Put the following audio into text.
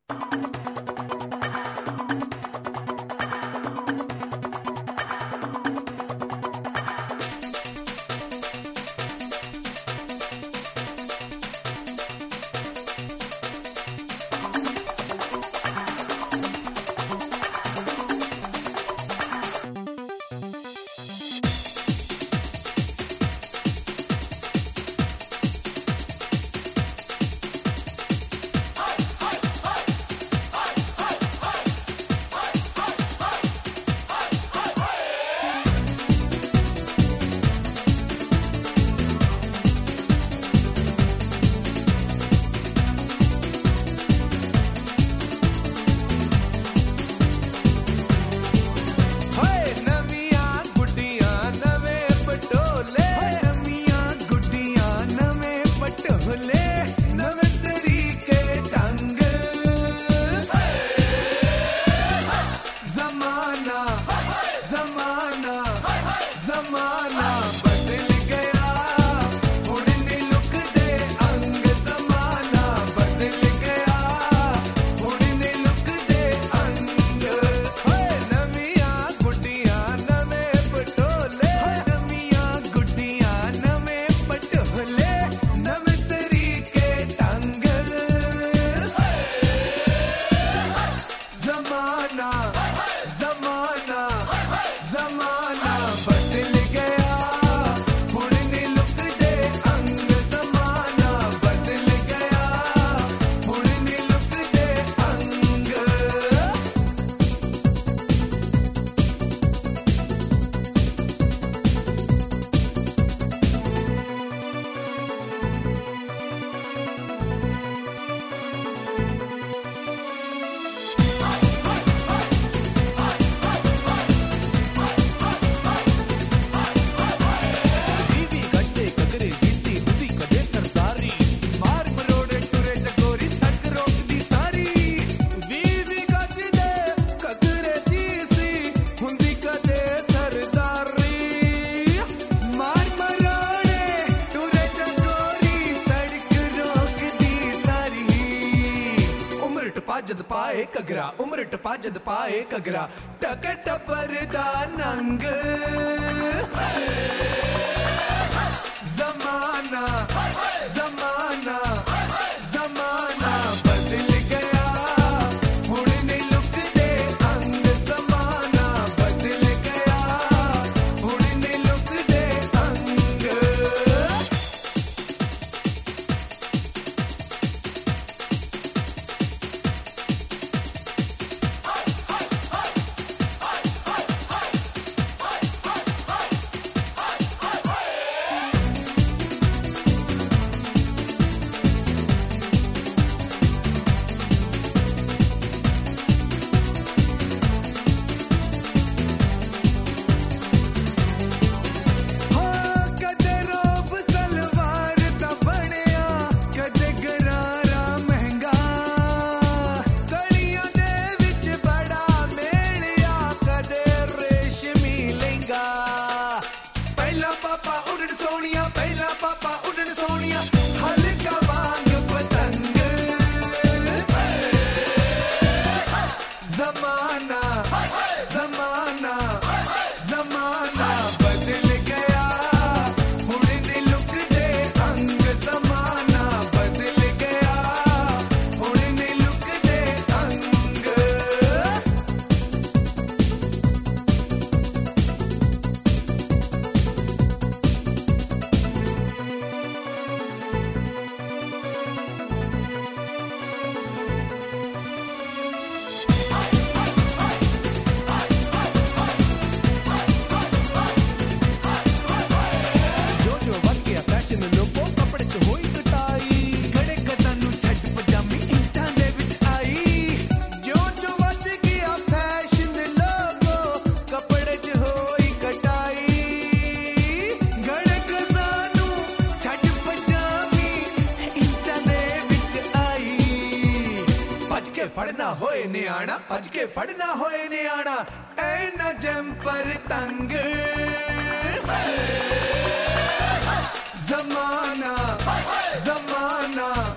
जमाना बदल गया, उड़ने लुक दे अंग। जमाना बदल गया, उड़ने लुक दे अंग। नवियां गुड्डियां नवे पटोले, नवियां गुड्डियां नवे पटोले, नवे तरीके ढंग। जमाना जमाना जमाना बदल गया, उड़ने लुक दे अंग। जमाना बदल गया, उड़ने लुक दे अंग। जद पाए कगरा उम्र टपा जद पाए कगरा, टक टपर दा नंग। जमाना जमाना जमाना बदल गया, उड़ने लुक दे अंग। जमाना बदल गया, उड़ने लुक दे अंग। पहला पापा उड़न सोनिया, हल्का वांग पतंग। जमाना जमाना जमाना बदल गया, उड़ने लुक दे अंग। जमाना बदल गया, उड़ने लुक दे अंग। फड़ना होए न्याणा, भज के फड़ना होए न्याणा, ऐना जंपर तंग। जमाना जमाना